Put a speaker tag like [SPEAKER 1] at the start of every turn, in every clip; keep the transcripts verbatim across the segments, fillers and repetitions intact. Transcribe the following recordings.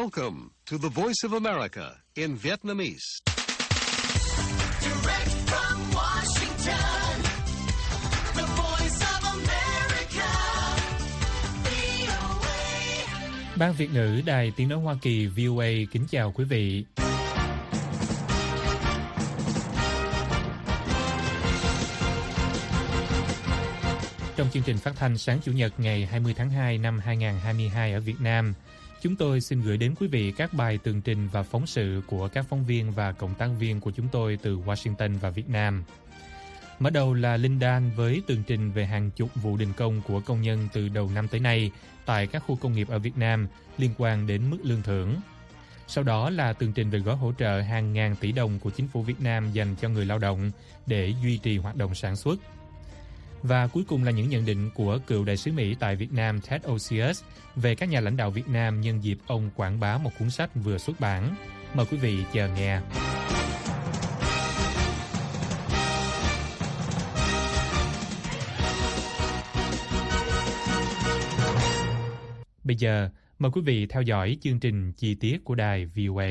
[SPEAKER 1] Welcome to the Voice of America in Vietnamese.
[SPEAKER 2] Direct from Washington, the Voice of America, vê o a.
[SPEAKER 3] Ban Việt ngữ Đài Tiếng nói Hoa Kỳ vê o a kính chào quý vị. Trong chương trình phát thanh sáng Chủ nhật ngày hai mươi tháng hai năm hai nghìn không trăm hai mươi hai ở Việt Nam, chúng tôi xin gửi đến quý vị các bài tường trình và phóng sự của các phóng viên và cộng tác viên của chúng tôi từ Washington và Việt Nam. Mở đầu là Linh Dan với tường trình về hàng chục vụ đình công của công nhân từ đầu năm tới nay tại các khu công nghiệp ở Việt Nam liên quan đến mức lương thưởng. Sau đó là tường trình về gói hỗ trợ hàng ngàn tỷ đồng của chính phủ Việt Nam dành cho người lao động để duy trì hoạt động sản xuất. Và cuối cùng là những nhận định của cựu đại sứ Mỹ tại Việt Nam Ted Osius về các nhà lãnh đạo Việt Nam nhân dịp ông quảng bá một cuốn sách vừa xuất bản. Mời quý vị chờ nghe. Bây giờ, mời quý vị theo dõi chương trình chi tiết của đài vê o a.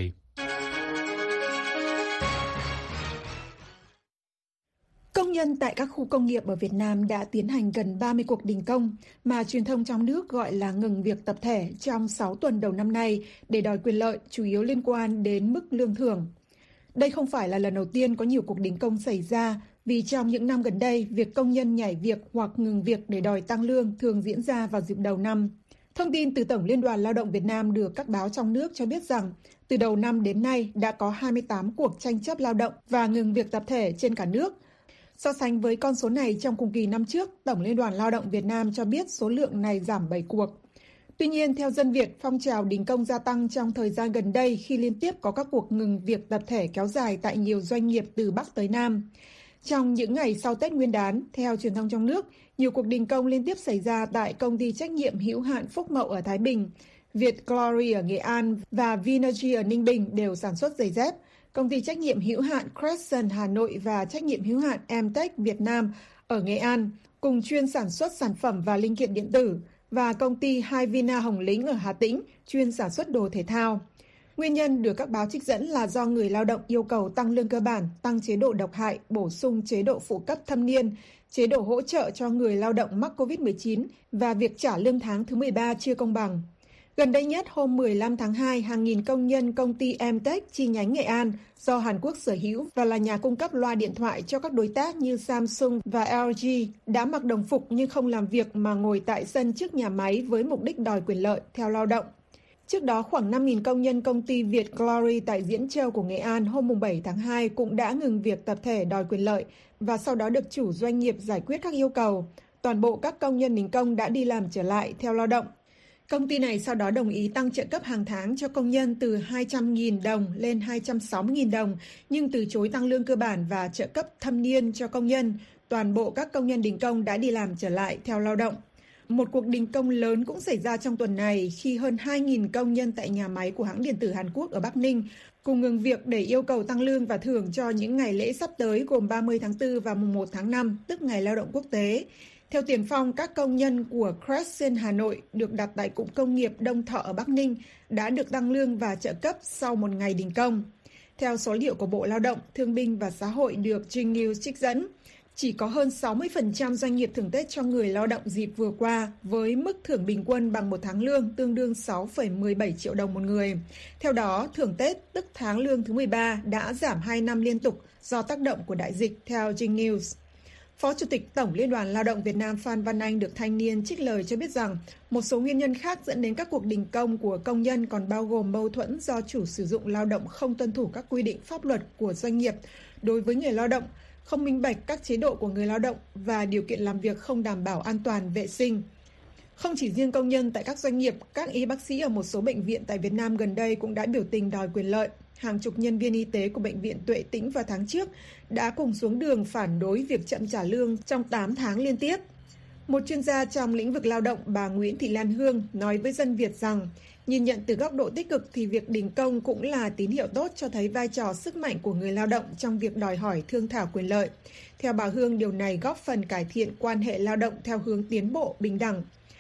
[SPEAKER 4] Công nhân tại các khu công nghiệp ở Việt Nam đã tiến hành gần ba mươi cuộc đình công mà truyền thông trong nước gọi là ngừng việc tập thể trong sáu tuần đầu năm nay để đòi quyền lợi, chủ yếu liên quan đến mức lương thưởng. Đây không phải là lần đầu tiên có nhiều cuộc đình công xảy ra, vì trong những năm gần đây, việc công nhân nhảy việc hoặc ngừng việc để đòi tăng lương thường diễn ra vào dịp đầu năm. Thông tin từ Tổng Liên đoàn Lao động Việt Nam được các báo trong nước cho biết rằng, từ đầu năm đến nay đã có hai mươi tám cuộc tranh chấp lao động và ngừng việc tập thể trên cả nước. So sánh với con số này trong cùng kỳ năm trước, Tổng Liên đoàn Lao động Việt Nam cho biết số lượng này giảm bảy cuộc. Tuy nhiên, theo Dân Việt, phong trào đình công gia tăng trong thời gian gần đây khi liên tiếp có các cuộc ngừng việc tập thể kéo dài tại nhiều doanh nghiệp từ Bắc tới Nam. Trong những ngày sau Tết Nguyên đán, theo truyền thông trong nước, nhiều cuộc đình công liên tiếp xảy ra tại công ty trách nhiệm hữu hạn Phúc Mậu ở Thái Bình, Việt Glory ở Nghệ An và Vinergy ở Ninh Bình đều sản xuất giày dép. Công ty trách nhiệm hữu hạn Crescent Hà Nội và trách nhiệm hữu hạn Emtech Việt Nam ở Nghệ An cùng chuyên sản xuất sản phẩm và linh kiện điện tử, và công ty Hyvina Hồng Lĩnh ở Hà Tĩnh chuyên sản xuất đồ thể thao. Nguyên nhân được các báo trích dẫn là do người lao động yêu cầu tăng lương cơ bản, tăng chế độ độc hại, bổ sung chế độ phụ cấp thâm niên, chế độ hỗ trợ cho người lao động mắc covid mười chín và việc trả lương tháng thứ mười ba chưa công bằng. Gần đây nhất, hôm mười lăm tháng hai, hàng nghìn công nhân công ty Emtech chi nhánh Nghệ An do Hàn Quốc sở hữu và là nhà cung cấp loa điện thoại cho các đối tác như Samsung và lờ giê đã mặc đồng phục nhưng không làm việc mà ngồi tại sân trước nhà máy với mục đích đòi quyền lợi theo lao động. Trước đó, khoảng năm nghìn công nhân công ty Việt Glory tại Diễn Châu của Nghệ An hôm bảy tháng hai cũng đã ngừng việc tập thể đòi quyền lợi và sau đó được chủ doanh nghiệp giải quyết các yêu cầu. Toàn bộ các công nhân đình công đã đi làm trở lại theo lao động. Công ty này sau đó đồng ý tăng trợ cấp hàng tháng cho công nhân từ hai trăm nghìn đồng lên hai trăm sáu mươi nghìn đồng, nhưng từ chối tăng lương cơ bản và trợ cấp thâm niên cho công nhân. Toàn bộ các công nhân đình công đã đi làm trở lại theo lao động. Một cuộc đình công lớn cũng xảy ra trong tuần này khi hơn hai nghìn công nhân tại nhà máy của hãng điện tử Hàn Quốc ở Bắc Ninh cùng ngừng việc để yêu cầu tăng lương và thưởng cho những ngày lễ sắp tới gồm ba mươi tháng tư và mùng một tháng năm, tức Ngày Lao động Quốc tế. Theo Tiền Phong, các công nhân của Crescent Hà Nội được đặt tại cụm công nghiệp Đông Thọ ở Bắc Ninh đã được tăng lương và trợ cấp sau một ngày đình công. Theo số liệu của Bộ Lao động, Thương binh và Xã hội được Trinh News trích dẫn, chỉ có hơn sáu mươi phần trăm doanh nghiệp thưởng Tết cho người lao động dịp vừa qua với mức thưởng bình quân bằng một tháng lương tương đương sáu phẩy mười bảy triệu đồng một người. Theo đó, thưởng Tết tức tháng lương thứ mười ba đã giảm hai năm liên tục do tác động của đại dịch, theo Trinh News. Phó Chủ tịch Tổng Liên đoàn Lao động Việt Nam Phan Văn Anh được Thanh niên trích lời cho biết rằng một số nguyên nhân khác dẫn đến các cuộc đình công của công nhân còn bao gồm mâu thuẫn do chủ sử dụng lao động không tuân thủ các quy định pháp luật của doanh nghiệp đối với người lao động, không minh bạch các chế độ của người lao động và điều kiện làm việc không đảm bảo an toàn vệ sinh. Không chỉ riêng công nhân tại các doanh nghiệp, các y bác sĩ ở một số bệnh viện tại Việt Nam gần đây cũng đã biểu tình đòi quyền lợi. Hàng chục nhân viên y tế của Bệnh viện Tuệ Tĩnh vào tháng trước đã cùng xuống đường phản đối việc chậm trả lương trong tám tháng liên tiếp. Một chuyên gia trong lĩnh vực lao động, bà Nguyễn Thị Lan Hương, nói với Dân Việt rằng, nhìn nhận từ góc độ tích cực thì việc đình công cũng là tín hiệu tốt cho thấy vai trò sức mạnh của người lao động trong việc đòi hỏi thương thảo quyền lợi. Theo bà Hương, điều này góp phần cải thiện quan hệ lao động theo hướng tiến bộ, bình đẳng.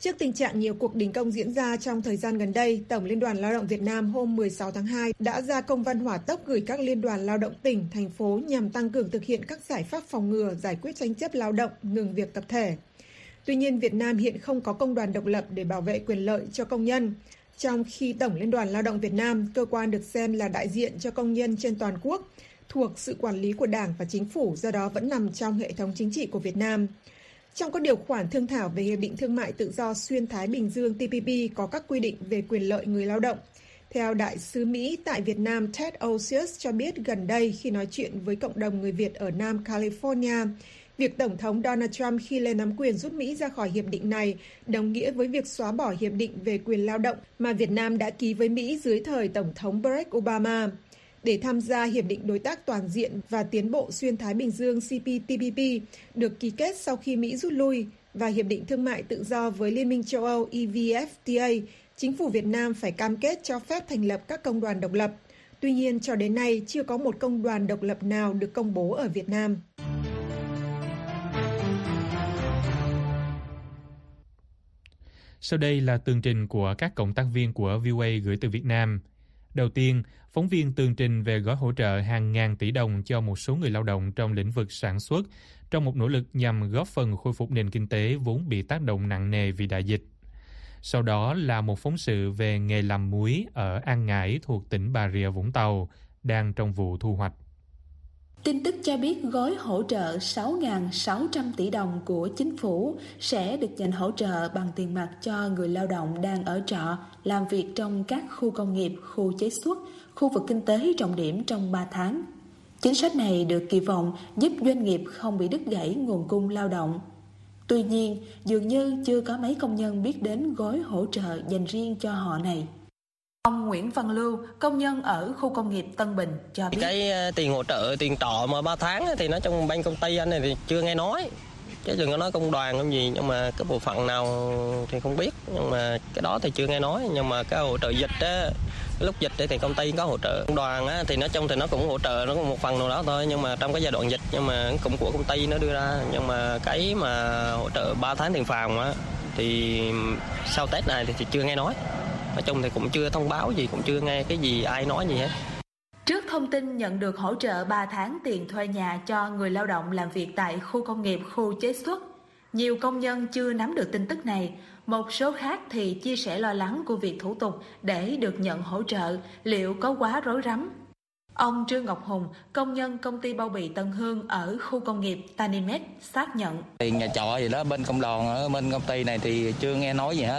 [SPEAKER 4] Trước tình trạng nhiều cuộc đình công diễn ra trong thời gian gần đây, Tổng Liên đoàn Lao động Việt Nam hôm mười sáu tháng hai đã ra công văn hỏa tốc gửi các liên đoàn lao động tỉnh, thành phố nhằm tăng cường thực hiện các giải pháp phòng ngừa, giải quyết tranh chấp lao động, ngừng việc tập thể. Tuy nhiên, Việt Nam hiện không có công đoàn độc lập để bảo vệ quyền lợi cho công nhân, trong khi Tổng Liên đoàn Lao động Việt Nam, cơ quan được xem là đại diện cho công nhân trên toàn quốc, thuộc sự quản lý của Đảng và Chính phủ, do đó vẫn nằm trong hệ thống chính trị của Việt Nam. Trong các điều khoản thương thảo về Hiệp định Thương mại Tự do Xuyên Thái Bình Dương T P P có các quy định về quyền lợi người lao động. Theo Đại sứ Mỹ tại Việt Nam Ted Osius cho biết gần đây khi nói chuyện với cộng đồng người Việt ở Nam California, việc Tổng thống Donald Trump khi lên nắm quyền rút Mỹ ra khỏi hiệp định này đồng nghĩa với việc xóa bỏ hiệp định về quyền lao động mà Việt Nam đã ký với Mỹ dưới thời Tổng thống Barack Obama. Để tham gia Hiệp định Đối tác Toàn diện và Tiến bộ Xuyên Thái Bình Dương C P T P P được ký kết sau khi Mỹ rút lui và Hiệp định Thương mại Tự do với Liên minh châu Âu E V F T A, chính phủ Việt Nam phải cam kết cho phép thành lập các công đoàn độc lập. Tuy nhiên, cho đến nay chưa có một công đoàn độc lập nào được công bố ở Việt Nam.
[SPEAKER 3] Sau đây là tường trình của các cộng tác viên của vê o a gửi từ Việt Nam. Đầu tiên, phóng viên tường trình về gói hỗ trợ hàng ngàn tỷ đồng cho một số người lao động trong lĩnh vực sản xuất trong một nỗ lực nhằm góp phần khôi phục nền kinh tế vốn bị tác động nặng nề vì đại dịch. Sau đó là một phóng sự về nghề làm muối ở An Ngãi thuộc tỉnh Bà Rịa Vũng Tàu đang trong vụ thu hoạch.
[SPEAKER 5] Tin tức cho biết gói hỗ trợ sáu nghìn sáu trăm tỷ đồng của chính phủ sẽ được dành hỗ trợ bằng tiền mặt cho người lao động đang ở trọ, làm việc trong các khu công nghiệp, khu chế xuất, khu vực kinh tế trọng điểm trong ba tháng. Chính sách này được kỳ vọng giúp doanh nghiệp không bị đứt gãy nguồn cung lao động. Tuy nhiên, dường như chưa có mấy công nhân biết đến gói hỗ trợ dành riêng cho họ này. Ông Nguyễn Văn Lưu, công nhân ở khu công nghiệp Tân Bình cho biết.
[SPEAKER 6] Cái tiền hỗ trợ, tiền trọ mà ba tháng thì nói trong ban công ty anh này thì chưa nghe nói. Chứ đừng có nói công đoàn làm gì, nhưng mà cái bộ phận nào thì không biết. Nhưng mà cái đó thì chưa nghe nói. Nhưng mà cái hỗ trợ dịch á, lúc dịch thì công ty có hỗ trợ. Công đoàn á, thì nói chung thì nó cũng hỗ trợ, nó có một phần nào đó thôi. Nhưng mà trong cái giai đoạn dịch, nhưng mà cũng của công ty nó đưa ra. Nhưng mà cái mà hỗ trợ ba tháng tiền phòng á, thì sau Tết này thì chưa nghe nói. Nói chung thì cũng chưa thông báo gì, cũng chưa nghe cái gì ai nói gì hết.
[SPEAKER 5] Trước thông tin nhận được hỗ trợ ba tháng tiền thuê nhà cho người lao động làm việc tại khu công nghiệp, khu chế xuất, nhiều công nhân chưa nắm được tin tức này. Một số khác thì chia sẻ lo lắng của việc thủ tục để được nhận hỗ trợ liệu có quá rối rắm. Ông Trương Ngọc Hùng, công nhân công ty bao bì Tân Hương ở khu công nghiệp Tanimed xác nhận.
[SPEAKER 7] Tiền nhà trọ gì đó bên công đoàn ở bên công ty này thì chưa nghe nói gì hết.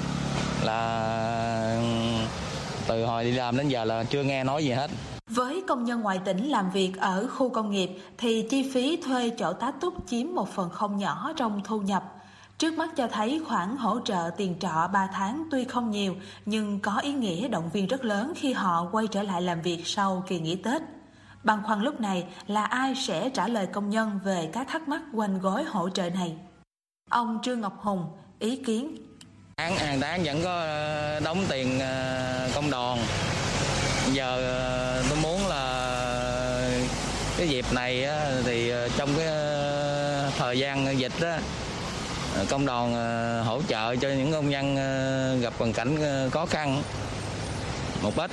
[SPEAKER 7] Là từ hồi đi làm đến giờ là chưa nghe nói gì hết.
[SPEAKER 5] Với công nhân ngoại tỉnh làm việc ở khu công nghiệp thì chi phí thuê chỗ tá túc chiếm một phần không nhỏ trong thu nhập. Trước mắt cho thấy khoản hỗ trợ tiền trọ ba tháng tuy không nhiều nhưng có ý nghĩa động viên rất lớn khi họ quay trở lại làm việc sau kỳ nghỉ Tết. Băn khoăn lúc này là ai sẽ trả lời công nhân về các thắc mắc quanh gói hỗ trợ này. Ông Trương Ngọc Hùng ý kiến.
[SPEAKER 7] Tháng hàng tháng vẫn có đóng tiền công đoàn. Giờ tôi muốn là cái dịp này thì trong cái thời gian dịch đó, công đoàn hỗ trợ cho những công nhân gặp hoàn cảnh khó khăn một ít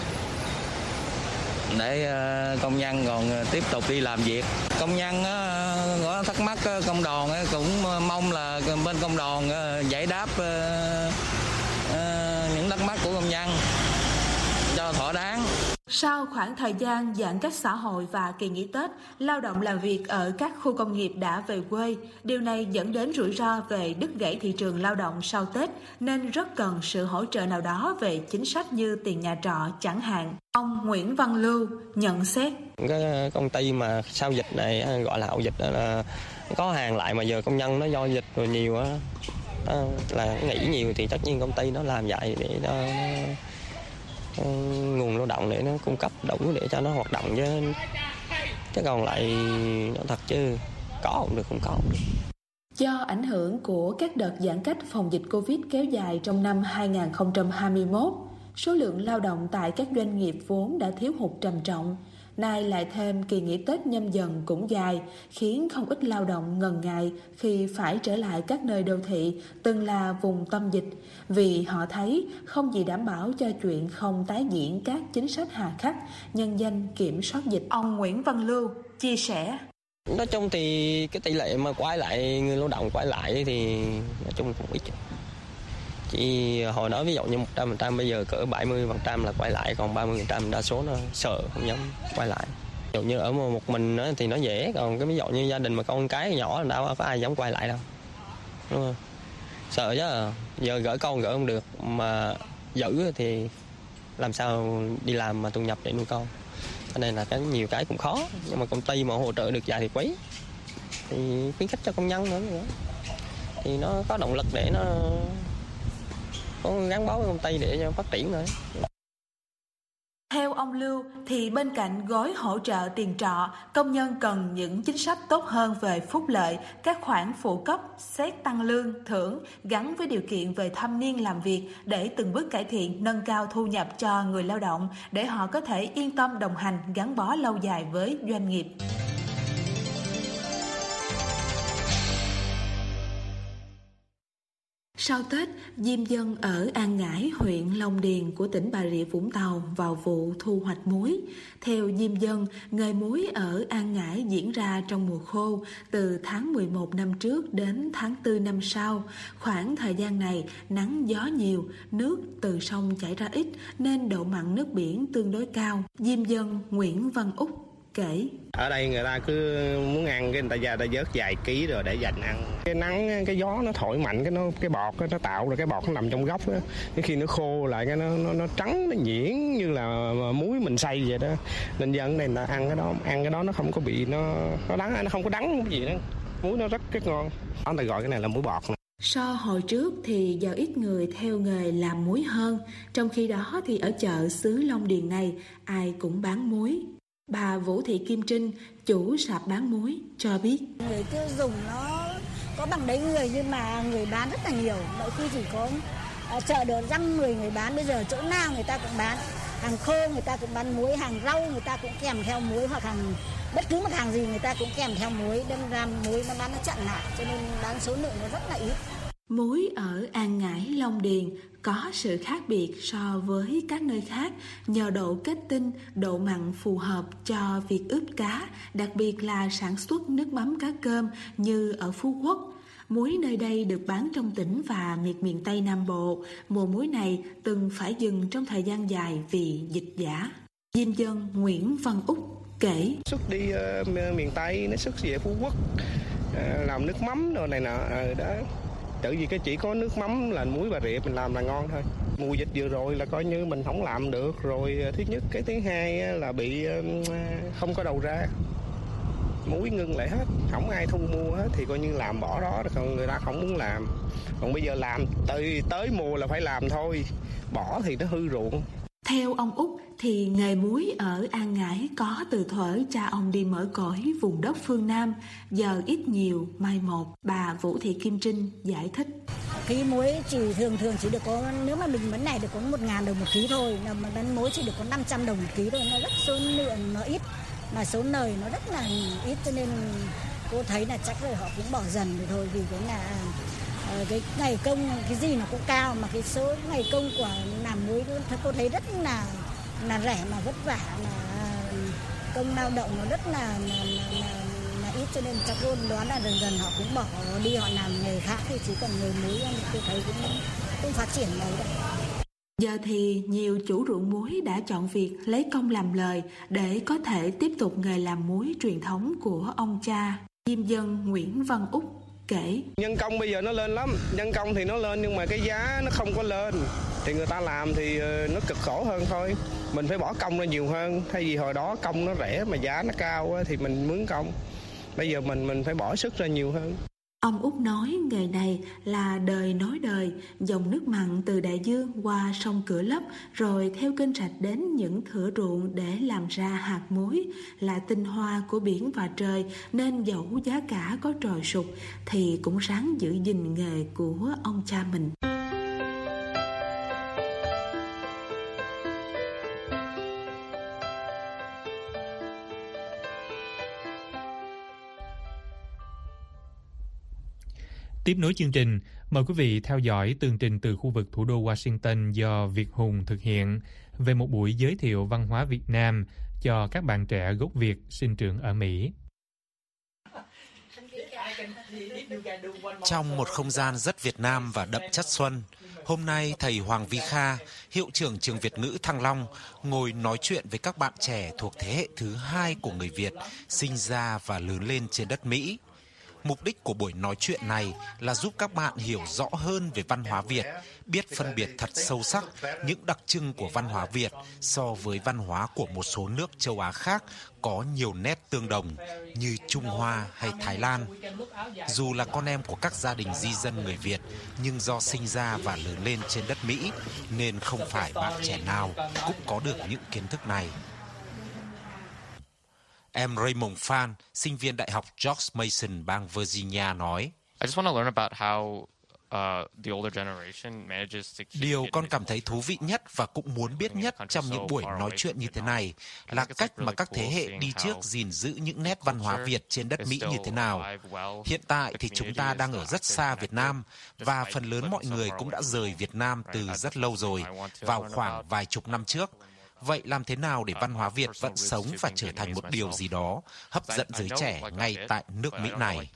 [SPEAKER 7] để công nhân còn tiếp tục đi làm việc. Công nhân có thắc mắc công đoàn cũng mong là bên công đoàn giải đáp những thắc mắc của công nhân cho thỏa đáng.
[SPEAKER 5] Sau khoảng thời gian giãn cách xã hội và kỳ nghỉ Tết, lao động làm việc ở các khu công nghiệp đã về quê. Điều này dẫn đến rủi ro về đứt gãy thị trường lao động sau Tết, nên rất cần sự hỗ trợ nào đó về chính sách như tiền nhà trọ chẳng hạn. Ông Nguyễn Văn Lưu nhận xét.
[SPEAKER 6] Cái công ty mà sau dịch này gọi là hậu dịch đó là có hàng lại mà giờ công nhân nó do dịch rồi nhiều á, là nghỉ nhiều thì tất nhiên công ty nó làm vậy để nó nguồn lao động để nó cung cấp đủ để cho nó hoạt động chứ chứ còn lại nó thật chứ có cũng được không có cũng được.
[SPEAKER 5] Do ảnh hưởng của các đợt giãn cách phòng dịch Covid kéo dài trong năm hai không hai mốt, số lượng lao động tại các doanh nghiệp vốn đã thiếu hụt trầm trọng, nay lại thêm kỳ nghỉ Tết Nhâm Dần cũng dài, khiến không ít lao động ngần ngại khi phải trở lại các nơi đô thị từng là vùng tâm dịch, vì họ thấy không gì đảm bảo cho chuyện không tái diễn các chính sách hà khắc, nhân danh kiểm soát dịch. Ông Nguyễn Văn Lưu chia sẻ.
[SPEAKER 6] Nói chung thì cái tỷ lệ mà quay lại, người lao động quay lại thì nói chung cũng ít. Chỉ hồi đó ví dụ như một trăm phần trăm, bây giờ cỡ bảy mươi phần trăm là quay lại, còn ba mươi phần trăm đa số nó sợ không dám quay lại. Ví dụ như ở một mình thì nó dễ, còn cái ví dụ như gia đình mà con cái nhỏ là đâu có ai dám quay lại đâu. Đúng không? Sợ chứ, giờ gửi con gửi không được, mà giữ thì làm sao đi làm mà thu nhập để nuôi con. Cho nên là cái nhiều cái cũng khó, nhưng mà công ty mà hỗ trợ được dài thì quý, thì khuyến khích cho công nhân nữa, nữa thì nó có động lực để nó có gắn bó với công ty để cho phát triển nữa.
[SPEAKER 5] Theo ông Lưu thì bên cạnh gói hỗ trợ tiền trọ, công nhân cần những chính sách tốt hơn về phúc lợi, các khoản phụ cấp, xét tăng lương, thưởng gắn với điều kiện về thâm niên làm việc để từng bước cải thiện, nâng cao thu nhập cho người lao động để họ có thể yên tâm đồng hành, gắn bó lâu dài với doanh nghiệp. Sau Tết, diêm dân ở An Ngãi, huyện Long Điền của tỉnh Bà Rịa Vũng Tàu vào vụ thu hoạch muối. Theo diêm dân, nghề muối ở An Ngãi diễn ra trong mùa khô, từ tháng mười một năm trước đến tháng tư năm sau. Khoảng thời gian này, nắng gió nhiều, nước từ sông chảy ra ít nên độ mặn nước biển tương đối cao. Diêm dân Nguyễn Văn Úc kể.
[SPEAKER 8] Ở đây người ta cứ muốn ăn cái người ta ra ta vớt vài ký rồi để dành ăn. Cái nắng, cái gió nó thổi mạnh, cái nó cái bọt nó tạo ra cái bọt nó nằm trong gốc đó. Cái khi nó khô lại cái nó nó, nó trắng, nó nhuyễn như là muối mình xay vậy đó. Nên dân này là ăn cái đó, ăn cái đó nó không có bị nó nó đắng, nó không có đắng cái gì đó. Muối nó rất rất ngon. Anh ta gọi cái này là muối bọt.
[SPEAKER 5] So hồi trước thì giờ ít người theo nghề làm muối hơn, trong khi đó thì ở chợ xứ Long Điền này ai cũng bán muối. Bà Vũ Thị Kim Trinh, chủ sạp bán muối, cho biết.
[SPEAKER 9] Người tiêu dùng nó có bằng đấy người, nhưng mà người bán rất là nhiều. Mỗi khi chỉ có uh, chợ được dăm mười người bán, bây giờ chỗ nào người ta cũng bán. Hàng khô người ta cũng bán muối, hàng rau người ta cũng kèm theo muối, hoặc hàng bất cứ một hàng gì người ta cũng kèm theo muối. Đâm ra muối nó bán nó chặn lại, cho nên bán số lượng nó rất là ít.
[SPEAKER 5] Muối ở An Ngãi, Long Điền có sự khác biệt so với các nơi khác nhờ độ kết tinh, độ mặn phù hợp cho việc ướp cá, đặc biệt là sản xuất nước mắm cá cơm như ở Phú Quốc. Muối nơi đây được bán trong tỉnh và miệt miền Tây Nam Bộ. Mùa muối này từng phải dừng trong thời gian dài vì dịch giả. Diêm dân Nguyễn Văn Úc kể.
[SPEAKER 8] Xuất đi uh, miền Tây, nó xuất về Phú Quốc, uh, làm nước mắm đồ này nọ, uh, đó. Tự vì cái chỉ có nước mắm là muối Bà Rịa mình làm là ngon thôi. Mùa dịch vừa rồi là coi như mình không làm được rồi. Thứ nhất, cái thứ hai là bị không có đầu ra, muối ngưng lại hết, không ai thu mua hết thì coi như làm bỏ đó, còn người ta không muốn làm. Còn bây giờ làm tới tới mùa là phải làm thôi, bỏ thì nó hư ruộng.
[SPEAKER 5] Theo ông Úc thì nghề muối ở An Ngãi có từ thuở cha ông đi mở cõi vùng đất phương Nam, giờ ít nhiều mai một. Bà Vũ Thị Kim Trinh giải thích.
[SPEAKER 9] Ký muối chỉ thường thường chỉ được có, nếu mà mình bán này được có một ngàn đồng một ký thôi, mà bán muối chỉ được có năm trăm đồng một ký thôi, nó rất số lượng nó ít, mà số lời nó rất là ít, cho nên cô thấy là chắc rồi họ cũng bỏ dần rồi thôi, vì cái là cái ngày công cái gì nó cũng cao, mà cái số ngày công của làm muối cô thấy rất là là rẻ mà vất vả, là công lao động nó rất là là, là, là ít, cho nên chắc cô đoán là dần dần họ cũng bỏ đi, họ làm nghề khác thì chỉ còn nghề muối tôi thấy cũng cũng phát triển mấy đấy.
[SPEAKER 5] Giờ thì nhiều chủ ruộng muối đã chọn việc lấy công làm lời để có thể tiếp tục nghề làm muối truyền thống của ông cha. Diêm dân Nguyễn Văn Úc kể.
[SPEAKER 8] Nhân công bây giờ nó lên lắm, nhân công thì nó lên nhưng mà cái giá nó không có lên, thì người ta làm thì nó cực khổ hơn thôi. Mình phải bỏ công ra nhiều hơn, thay vì hồi đó công nó rẻ mà giá nó cao thì mình mướn công. Bây giờ mình mình phải bỏ sức ra nhiều hơn.
[SPEAKER 5] Ông Úc nói nghề này là đời nối đời, dòng nước mặn từ đại dương qua sông Cửa Lấp rồi theo kênh rạch đến những thửa ruộng để làm ra hạt muối, là tinh hoa của biển và trời, nên dẫu giá cả có trồi sụt thì cũng ráng giữ gìn nghề của ông cha mình.
[SPEAKER 3] Tiếp nối chương trình, mời quý vị theo dõi tường trình từ khu vực thủ đô Washington do Việt Hùng thực hiện về một buổi giới thiệu văn hóa Việt Nam cho các bạn trẻ gốc Việt sinh trưởng ở Mỹ.
[SPEAKER 10] Trong một không gian rất Việt Nam và đậm chất xuân, hôm nay thầy Hoàng Vi Kha, hiệu trưởng trường Việt ngữ Thăng Long, ngồi nói chuyện với các bạn trẻ thuộc thế hệ thứ hai của người Việt sinh ra và lớn lên trên đất Mỹ. Mục đích của buổi nói chuyện này là giúp các bạn hiểu rõ hơn về văn hóa Việt, biết phân biệt thật sâu sắc những đặc trưng của văn hóa Việt so với văn hóa của một số nước châu Á khác có nhiều nét tương đồng như Trung Hoa hay Thái Lan. Dù là con em của các gia đình di dân người Việt, nhưng do sinh ra và lớn lên trên đất Mỹ nên không phải bạn trẻ nào cũng có được những kiến thức này. Em Raymond Phan, sinh viên Đại học George Mason, bang Virginia nói: Điều con cảm thấy thú vị nhất và cũng muốn biết nhất trong những buổi nói chuyện như thế này là cách mà các thế hệ đi trước gìn giữ những nét văn hóa Việt trên đất Mỹ như thế nào. Hiện tại thì chúng ta đang ở rất xa Việt Nam và phần lớn mọi người cũng đã rời Việt Nam từ rất lâu rồi, vào khoảng vài chục năm trước. Vậy làm thế nào để văn hóa Việt vẫn sống và trở thành một điều gì đó hấp dẫn giới trẻ ngay tại nước Mỹ này?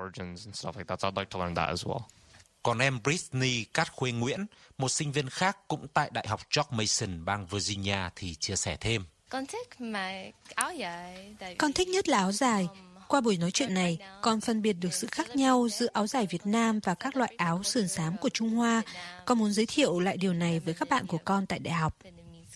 [SPEAKER 10] Còn em Britney Cát Khuê Nguyễn, một sinh viên khác cũng tại Đại học George Mason, bang Virginia thì chia sẻ thêm.
[SPEAKER 11] Con thích mặc áo dài.
[SPEAKER 12] Con thích nhất là áo dài. Qua buổi nói chuyện này, con phân biệt được sự khác nhau giữa áo dài Việt Nam và các loại áo sườn xám của Trung Hoa. Con muốn giới thiệu lại điều này với các bạn của con tại đại học.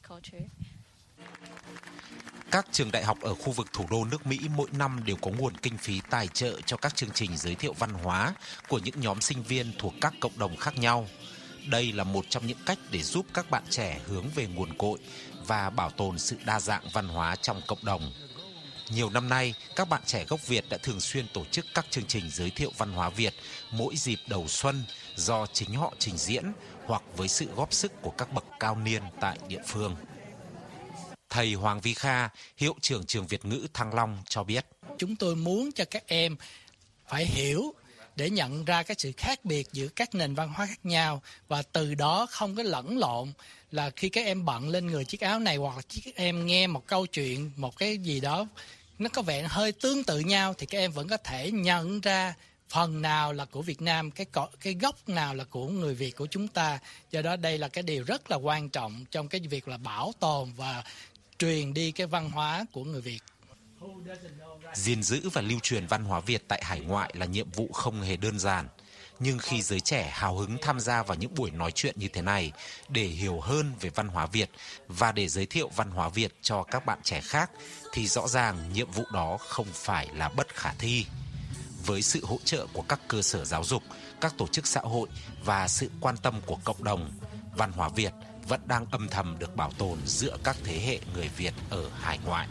[SPEAKER 10] Các trường đại học ở khu vực thủ đô nước Mỹ mỗi năm đều có nguồn kinh phí tài trợ cho các chương trình giới thiệu văn hóa của những nhóm sinh viên thuộc các cộng đồng khác nhau. Đây là một trong những cách để giúp các bạn trẻ hướng về nguồn cội và bảo tồn sự đa dạng văn hóa trong cộng đồng. Nhiều năm nay, các bạn trẻ gốc Việt đã thường xuyên tổ chức các chương trình giới thiệu văn hóa Việt mỗi dịp đầu xuân do chính họ trình diễn hoặc với sự góp sức của các bậc cao niên tại địa phương. Thầy Hoàng Vi Kha, hiệu trưởng trường Việt ngữ Thăng Long cho biết:
[SPEAKER 13] Chúng tôi muốn cho các em phải hiểu để nhận ra cái sự khác biệt giữa các nền văn hóa khác nhau và từ đó không có lẫn lộn, là khi các em bận lên người chiếc áo này hoặc là các em nghe một câu chuyện, một cái gì đó nó có vẻ hơi tương tự nhau thì các em vẫn có thể nhận ra phần nào là của Việt Nam, cái cái gốc nào là của người Việt của chúng ta. Do đó đây là cái điều rất là quan trọng trong cái việc là bảo tồn và truyền đi cái văn hóa của người Việt.
[SPEAKER 10] Gìn giữ và lưu truyền văn hóa Việt tại hải ngoại là nhiệm vụ không hề đơn giản. Nhưng khi giới trẻ hào hứng tham gia vào những buổi nói chuyện như thế này để hiểu hơn về văn hóa Việt và để giới thiệu văn hóa Việt cho các bạn trẻ khác, thì rõ ràng nhiệm vụ đó không phải là bất khả thi. Với sự hỗ trợ của các cơ sở giáo dục, các tổ chức xã hội và sự quan tâm của cộng đồng, văn hóa Việt vẫn đang âm thầm được bảo tồn giữa các thế hệ người Việt ở hải ngoại.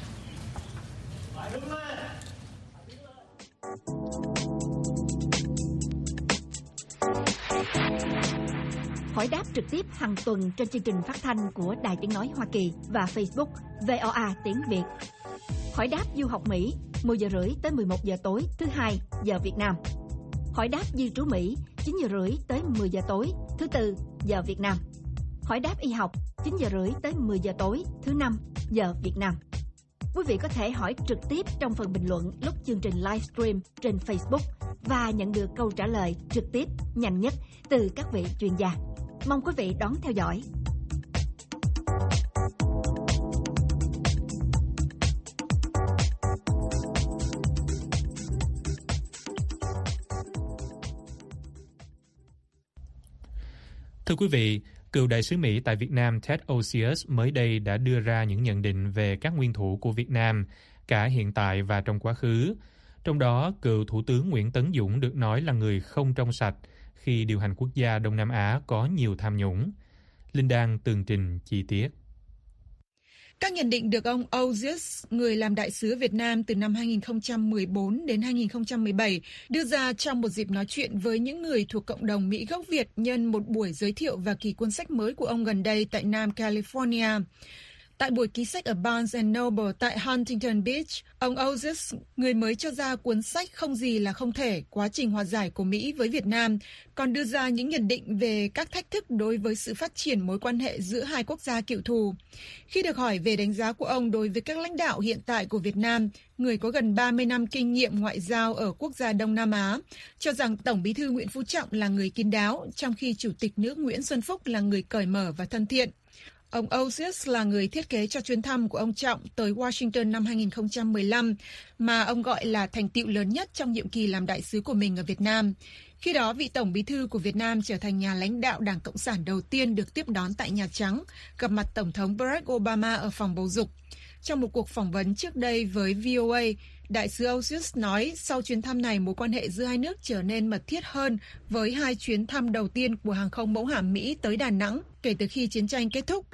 [SPEAKER 14] Hỏi đáp trực tiếp hàng tuần trên chương trình phát thanh của Đài Tiếng Nói Hoa Kỳ và Facebook vê o a tiếng Việt. Hỏi đáp du học Mỹ, mười giờ rưỡi tới mười một giờ tối thứ hai giờ Việt Nam. Hỏi đáp di trú Mỹ, chín giờ rưỡi tới mười giờ tối thứ tư giờ Việt Nam. Hỏi đáp y học, chín giờ rưỡi tới mười giờ tối thứ năm giờ Việt Nam. Quý vị có thể hỏi trực tiếp trong phần bình luận lúc chương trình livestream trên Facebook và nhận được câu trả lời trực tiếp nhanh nhất từ các vị chuyên gia. Mong quý vị đón theo dõi.
[SPEAKER 3] Thưa quý vị, cựu đại sứ Mỹ tại Việt Nam Ted Osius mới đây đã đưa ra những nhận định về các nguyên thủ của Việt Nam, cả hiện tại và trong quá khứ. Trong đó, cựu Thủ tướng Nguyễn Tấn Dũng được nói là người không trong sạch khi điều hành quốc gia Đông Nam Á có nhiều tham nhũng. Linh Đan tường trình chi tiết.
[SPEAKER 4] Các nhận định được ông Osius, người làm đại sứ Việt Nam từ năm hai nghìn không trăm mười bốn đến hai nghìn không trăm mười bảy, đưa ra trong một dịp nói chuyện với những người thuộc cộng đồng Mỹ gốc Việt nhân một buổi giới thiệu và kỳ cuốn sách mới của ông gần đây tại Nam California. Tại buổi ký sách ở Barnes and Noble tại Huntington Beach, ông Ozius, người mới cho ra cuốn sách Không gì là không thể, quá trình hòa giải của Mỹ với Việt Nam, còn đưa ra những nhận định về các thách thức đối với sự phát triển mối quan hệ giữa hai quốc gia cựu thù. Khi được hỏi về đánh giá của ông đối với các lãnh đạo hiện tại của Việt Nam, người có gần ba mươi năm kinh nghiệm ngoại giao ở quốc gia Đông Nam Á, cho rằng Tổng Bí thư Nguyễn Phú Trọng là người kín đáo, trong khi Chủ tịch nước Nguyễn Xuân Phúc là người cởi mở và thân thiện. Ông Ozius là người thiết kế cho chuyến thăm của ông Trọng tới Washington năm hai nghìn không trăm mười lăm, mà ông gọi là thành tựu lớn nhất trong nhiệm kỳ làm đại sứ của mình ở Việt Nam. Khi đó, vị Tổng Bí thư của Việt Nam trở thành nhà lãnh đạo Đảng Cộng sản đầu tiên được tiếp đón tại Nhà Trắng, gặp mặt Tổng thống Barack Obama ở phòng bầu dục. Trong một cuộc phỏng vấn trước đây với vê o a, Đại sứ Ozius nói sau chuyến thăm này, mối quan hệ giữa hai nước trở nên mật thiết hơn với hai chuyến thăm đầu tiên của hàng không mẫu hạm Mỹ tới Đà Nẵng kể từ khi chiến tranh kết thúc.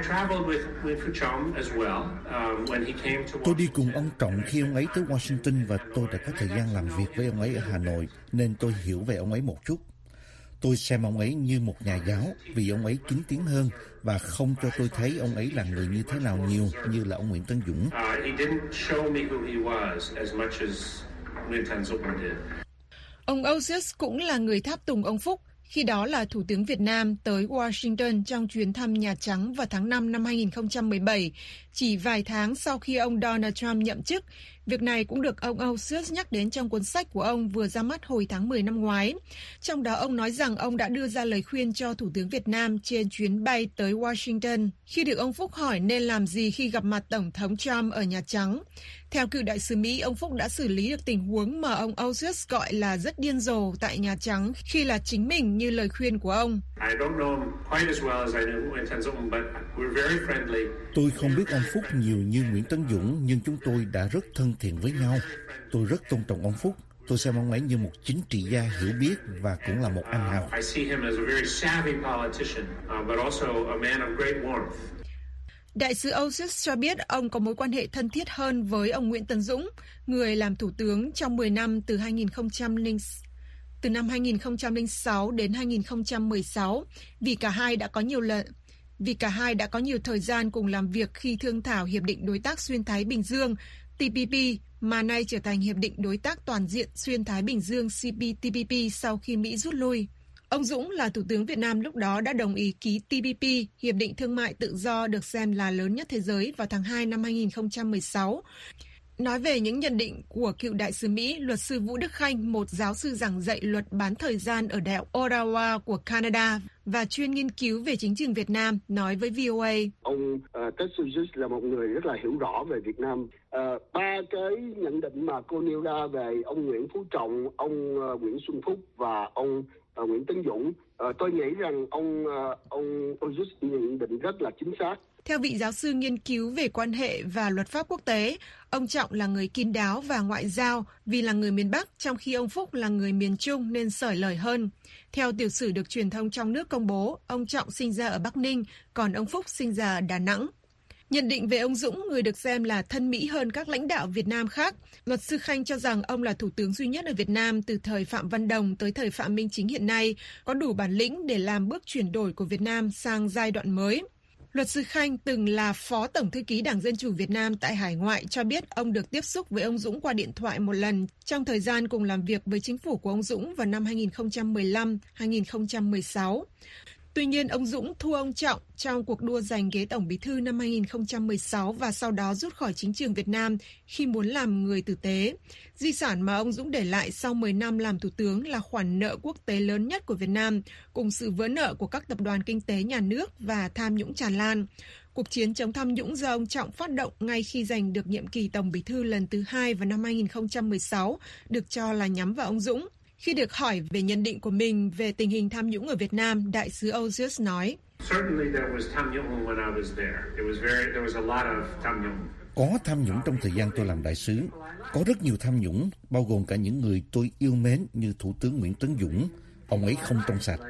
[SPEAKER 15] Tôi đi cùng ông Trọng khi ông ấy tới Washington và tôi đã có thời gian làm việc với ông ấy ở Hà Nội, nên tôi hiểu về ông ấy một chút. Tôi xem ông ấy như một nhà giáo vì ông ấy kín tiếng hơn và không cho tôi thấy ông ấy là người như thế nào nhiều như là ông Nguyễn Tấn Dũng.
[SPEAKER 4] Ông Ozius cũng là người tháp tùng ông Phúc, khi đó là Thủ tướng Việt Nam, tới Washington trong chuyến thăm Nhà Trắng vào tháng năm năm hai nghìn không trăm mười bảy, chỉ vài tháng sau khi ông Donald Trump nhậm chức. Việc này cũng được ông Ozius nhắc đến trong cuốn sách của ông vừa ra mắt hồi tháng mười năm ngoái. Trong đó ông nói rằng ông đã đưa ra lời khuyên cho Thủ tướng Việt Nam trên chuyến bay tới Washington. Khi được ông Phúc hỏi nên làm gì khi gặp mặt Tổng thống Trump ở Nhà Trắng, theo cựu đại sứ Mỹ, ông Phúc đã xử lý được tình huống mà ông Ozius gọi là rất điên rồ tại Nhà Trắng khi là chính mình như lời khuyên của ông.
[SPEAKER 15] Tôi không biết ông Phúc nhiều như Nguyễn Tấn Dũng, nhưng chúng tôi đã rất thân thiện với nhau. Tôi rất tôn trọng ông Phúc. Tôi xem ông ấy như một chính trị gia hiểu biết và cũng là một anh hào.
[SPEAKER 4] Đại sứ Ozius cho biết ông có mối quan hệ thân thiết hơn với ông Nguyễn Tấn Dũng, người làm thủ tướng trong mười năm từ hai nghìn không trăm lẻ từ năm hai nghìn không trăm lẻ sáu đến hai nghìn không trăm mười sáu, vì cả hai đã có nhiều lần vì cả hai đã có nhiều thời gian cùng làm việc khi thương thảo Hiệp định Đối tác Xuyên Thái Bình Dương T P P, mà nay trở thành Hiệp định Đối tác Toàn diện Xuyên Thái Bình Dương C P T P P sau khi Mỹ rút lui. Ông Dũng là Thủ tướng Việt Nam lúc đó đã đồng ý ký T P P, Hiệp định Thương mại Tự do được xem là lớn nhất thế giới, vào tháng hai năm hai nghìn không trăm mười sáu. Nói về những nhận định của cựu đại sứ Mỹ, luật sư Vũ Đức Khanh, một giáo sư giảng dạy luật bán thời gian ở Đại học Ottawa của Canada và chuyên nghiên cứu về chính trường Việt Nam, nói với vê o a.
[SPEAKER 16] Ông uh, Ozius là một người rất là hiểu rõ về Việt Nam. Uh, ba cái nhận định mà cô nêu ra về ông Nguyễn Phú Trọng, ông uh, Nguyễn Xuân Phúc và ông uh, Nguyễn Tấn Dũng, uh, tôi nghĩ rằng ông uh, ông Ozius nhận định rất là chính xác.
[SPEAKER 4] Theo vị giáo sư nghiên cứu về quan hệ và luật pháp quốc tế, ông Trọng là người kín đáo và ngoại giao vì là người miền Bắc, trong khi ông Phúc là người miền Trung nên xởi lời hơn. Theo tiểu sử được truyền thông trong nước công bố, ông Trọng sinh ra ở Bắc Ninh, còn ông Phúc sinh ra ở Đà Nẵng. Nhận định về ông Dũng, người được xem là thân Mỹ hơn các lãnh đạo Việt Nam khác, luật sư Khanh cho rằng ông là thủ tướng duy nhất ở Việt Nam từ thời Phạm Văn Đồng tới thời Phạm Minh Chính hiện nay, có đủ bản lĩnh để làm bước chuyển đổi của Việt Nam sang giai đoạn mới. Luật sư Khanh từng là Phó Tổng Thư ký Đảng Dân Chủ Việt Nam tại hải ngoại cho biết ông được tiếp xúc với ông Dũng qua điện thoại một lần trong thời gian cùng làm việc với chính phủ của ông Dũng vào năm hai nghìn không trăm mười lăm đến hai nghìn không trăm mười sáu. Tuy nhiên, ông Dũng thua ông Trọng trong cuộc đua giành ghế Tổng Bí thư năm hai nghìn không trăm mười sáu và sau đó rút khỏi chính trường Việt Nam khi muốn làm người tử tế. Di sản mà ông Dũng để lại sau mười năm làm thủ tướng là khoản nợ quốc tế lớn nhất của Việt Nam, cùng sự vỡ nợ của các tập đoàn kinh tế nhà nước và tham nhũng tràn lan. Cuộc chiến chống tham nhũng do ông Trọng phát động ngay khi giành được nhiệm kỳ Tổng Bí thư lần thứ hai vào năm hai nghìn không trăm mười sáu được cho là nhắm vào ông Dũng. Khi được hỏi về nhận định của mình về tình hình tham nhũng ở Việt Nam, đại sứ Ozius nói:
[SPEAKER 15] Có tham nhũng trong thời gian tôi làm đại sứ. Có rất nhiều tham nhũng, bao gồm cả những người tôi yêu mến như Thủ tướng Nguyễn Tấn Dũng. Ông ấy không trong sạch.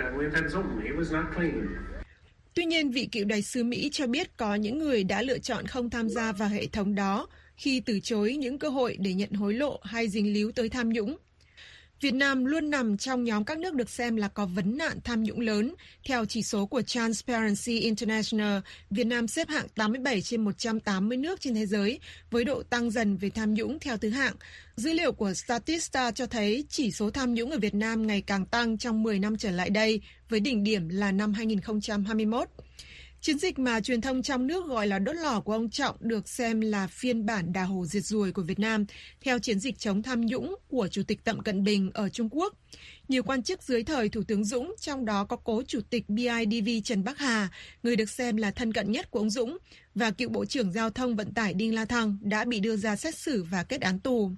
[SPEAKER 4] Tuy nhiên, vị cựu đại sứ Mỹ cho biết có những người đã lựa chọn không tham gia vào hệ thống đó khi từ chối những cơ hội để nhận hối lộ hay dính líu tới tham nhũng. Việt Nam luôn nằm trong nhóm các nước được xem là có vấn nạn tham nhũng lớn. Theo chỉ số của Transparency International, Việt Nam xếp hạng tám mươi bảy trên một trăm tám mươi nước trên thế giới, với độ tăng dần về tham nhũng theo thứ hạng. Dữ liệu của Statista cho thấy chỉ số tham nhũng ở Việt Nam ngày càng tăng trong mười năm trở lại đây, với đỉnh điểm là năm hai nghìn không trăm hai mươi mốt. Chiến dịch mà truyền thông trong nước gọi là đốt lò của ông Trọng được xem là phiên bản đà hồ diệt ruồi của Việt Nam, theo chiến dịch chống tham nhũng của Chủ tịch Tập Cận Bình ở Trung Quốc. Nhiều quan chức dưới thời Thủ tướng Dũng, trong đó có cố Chủ tịch bê i đê vê Trần Bắc Hà, người được xem là thân cận nhất của ông Dũng, và cựu Bộ trưởng Giao thông Vận tải Đinh La Thăng đã bị đưa ra xét xử và kết án tù.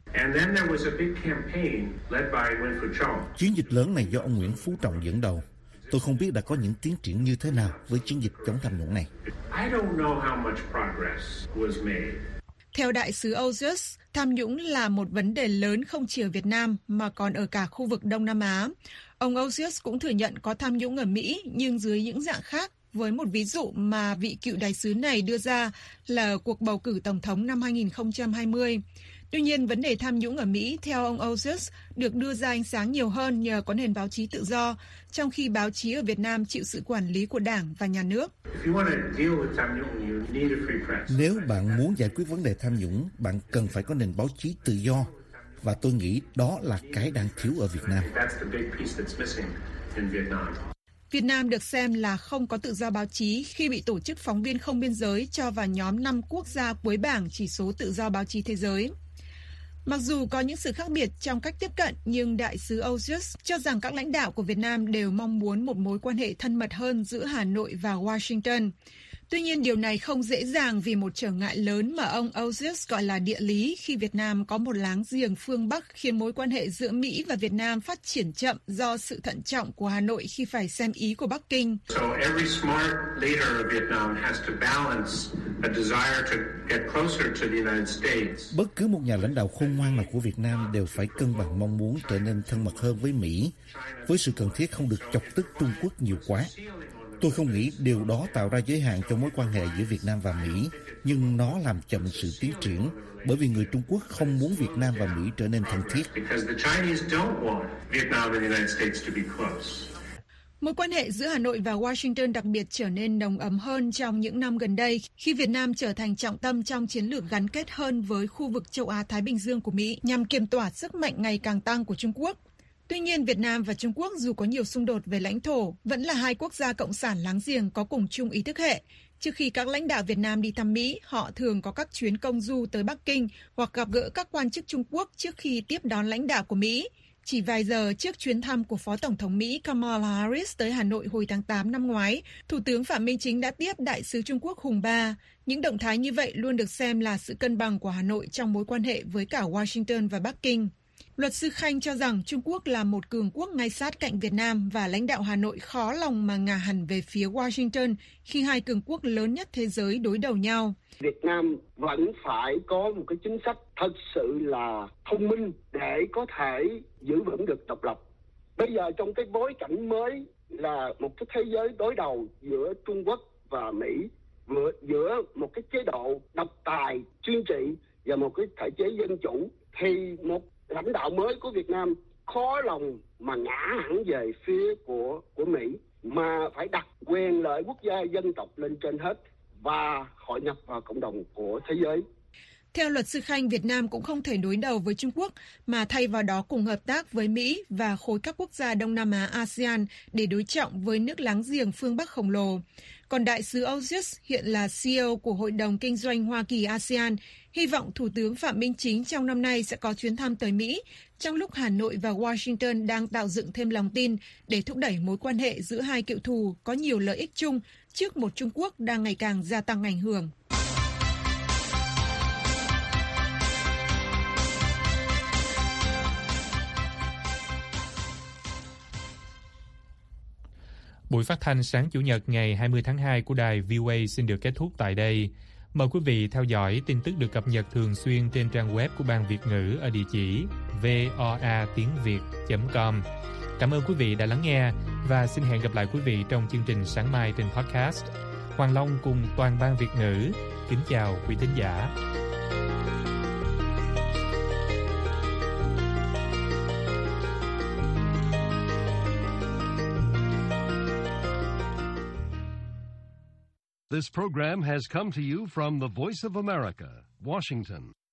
[SPEAKER 15] Chiến dịch lớn này do ông Nguyễn Phú Trọng dẫn đầu. Tôi không biết đã có những tiến triển như thế nào với chiến dịch chống tham nhũng này.
[SPEAKER 4] Theo đại sứ Ausius, tham nhũng là một vấn đề lớn không chỉ ở Việt Nam mà còn ở cả khu vực Đông Nam Á. Ông Ausius cũng thừa nhận có tham nhũng ở Mỹ nhưng dưới những dạng khác, với một ví dụ mà vị cựu đại sứ này đưa ra là cuộc bầu cử tổng thống năm hai nghìn không trăm hai mươi. Tuy nhiên, vấn đề tham nhũng ở Mỹ, theo ông Ausius, được đưa ra ánh sáng nhiều hơn nhờ có nền báo chí tự do, trong khi báo chí ở Việt Nam chịu sự quản lý của Đảng và Nhà nước.
[SPEAKER 15] Nếu bạn muốn giải quyết vấn đề tham nhũng, bạn cần phải có nền báo chí tự do. Và tôi nghĩ đó là cái đang thiếu ở Việt Nam.
[SPEAKER 4] Việt Nam được xem là không có tự do báo chí khi bị Tổ chức Phóng viên Không Biên giới cho vào nhóm năm quốc gia cuối bảng chỉ số tự do báo chí thế giới. Mặc dù có những sự khác biệt trong cách tiếp cận, nhưng đại sứ Ausius cho rằng các lãnh đạo của Việt Nam đều mong muốn một mối quan hệ thân mật hơn giữa Hà Nội và Washington. Tuy nhiên, điều này không dễ dàng vì một trở ngại lớn mà ông Ausius gọi là địa lý khi Việt Nam có một láng giềng phương Bắc khiến mối quan hệ giữa Mỹ và Việt Nam phát triển chậm do sự thận trọng của Hà Nội khi phải xem ý của Bắc Kinh.
[SPEAKER 15] Bất cứ một nhà lãnh đạo khôn ngoan nào của Việt Nam đều phải cân bằng mong muốn trở nên thân mật hơn với Mỹ, với sự cần thiết không được chọc tức Trung Quốc nhiều quá. Tôi không nghĩ điều đó tạo ra giới hạn cho mối quan hệ giữa Việt Nam và Mỹ, nhưng nó làm chậm sự tiến triển, bởi vì người Trung Quốc không muốn Việt Nam và Mỹ trở nên thân thiết.
[SPEAKER 4] Mối quan hệ giữa Hà Nội và Washington đặc biệt trở nên nồng ấm hơn trong những năm gần đây, khi Việt Nam trở thành trọng tâm trong chiến lược gắn kết hơn với khu vực châu Á-Thái Bình Dương của Mỹ, nhằm kiềm tỏa sức mạnh ngày càng tăng của Trung Quốc. Tuy nhiên, Việt Nam và Trung Quốc dù có nhiều xung đột về lãnh thổ, vẫn là hai quốc gia cộng sản láng giềng có cùng chung ý thức hệ. Trước khi các lãnh đạo Việt Nam đi thăm Mỹ, họ thường có các chuyến công du tới Bắc Kinh hoặc gặp gỡ các quan chức Trung Quốc trước khi tiếp đón lãnh đạo của Mỹ. Chỉ vài giờ trước chuyến thăm của Phó Tổng thống Mỹ Kamala Harris tới Hà Nội hồi tháng tám năm ngoái, Thủ tướng Phạm Minh Chính đã tiếp Đại sứ Trung Quốc Hùng Ba. Những động thái như vậy luôn được xem là sự cân bằng của Hà Nội trong mối quan hệ với cả Washington và Bắc Kinh. Luật sư Khanh cho rằng Trung Quốc là một cường quốc ngay sát cạnh Việt Nam và lãnh đạo Hà Nội khó lòng mà ngả hẳn về phía Washington khi hai cường quốc lớn nhất thế giới đối đầu nhau.
[SPEAKER 16] Việt Nam vẫn phải có một cái chính sách thật sự là thông minh để có thể giữ vững được độc lập. Bây giờ trong cái bối cảnh mới là một cái thế giới đối đầu giữa Trung Quốc và Mỹ, vừa giữa một cái chế độ độc tài chuyên trị và một cái thể chế dân chủ, thì một lãnh đạo mới của Việt Nam khó lòng mà ngã hẳn về phía của của Mỹ, mà phải đặt quyền lợi quốc gia dân tộc lên trên hết và hội nhập vào cộng đồng của thế giới.
[SPEAKER 4] Theo luật sư Khanh, Việt Nam cũng không thể đối đầu với Trung Quốc, mà thay vào đó cùng hợp tác với Mỹ và khối các quốc gia Đông Nam Á a sê an để đối trọng với nước láng giềng phương Bắc khổng lồ. Còn đại sứ Ausius hiện là xê e ô của Hội đồng Kinh doanh Hoa Kỳ a sê an, hy vọng Thủ tướng Phạm Minh Chính trong năm nay sẽ có chuyến thăm tới Mỹ, trong lúc Hà Nội và Washington đang tạo dựng thêm lòng tin để thúc đẩy mối quan hệ giữa hai cựu thù có nhiều lợi ích chung trước một Trung Quốc đang ngày càng gia tăng ảnh hưởng.
[SPEAKER 3] Buổi phát thanh sáng Chủ nhật ngày hai mươi tháng hai của đài vê o a xin được kết thúc tại đây. Mời quý vị theo dõi tin tức được cập nhật thường xuyên trên trang web của Ban Việt ngữ ở địa chỉ voa tiếng việt chấm com. Cảm ơn quý vị đã lắng nghe và xin hẹn gặp lại quý vị trong chương trình sáng mai trên podcast. Hoàng Long cùng toàn Ban Việt ngữ kính chào quý thính giả.
[SPEAKER 1] This program has come to you from the Voice of America, Washington.